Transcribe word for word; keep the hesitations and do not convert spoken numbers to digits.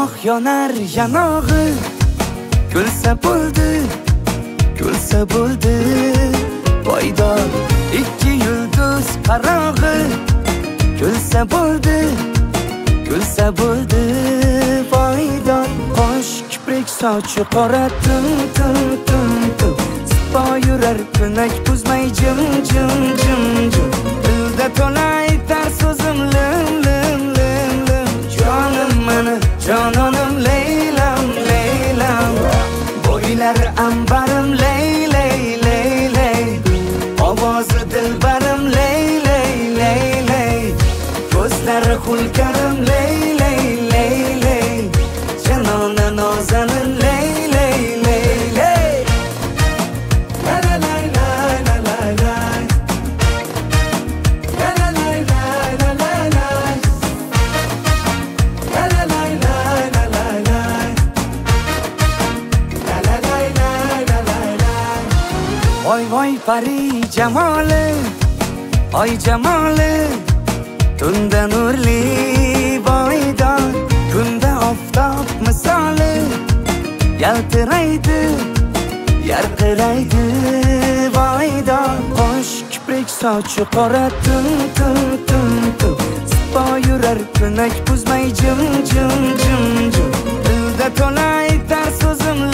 Oh yonar yanog'i, kulsa bo'ldi, kulsa bo'ldi poydor. Ikki yulduz qarog'i, kulsa bo'ldi, kulsa bo'ldi poydor. Qosh kiprik sochi qora tum tum tum tum, sipo yurar ko'nak buzmay jim jim jim jim. Dilda to'la aytar so'zim lim lim lim lim. Jonim meni, jononim Leylam Leylam. Bo'ylar ambarim ley ley ley ley. Ovozi dilbarim ley ley ley ley. Ko'zlari xulkarim ley ley ley ley. Janona nozanin ley ley ley ley. La la la la la la la. La la la la la la la. La la la la la la la. La la la la la la la. Voy voy pari jamoli, oy jamoli, tunda nurli boydor, kunda oftob misoli, yaltiraydi, yarqiraydi boydor. Qosh kiprik sochi qora tum tum tum tum, sipo yurar ko'nak buzmay jim jim jim jim. Dilda to'la aytar so'zim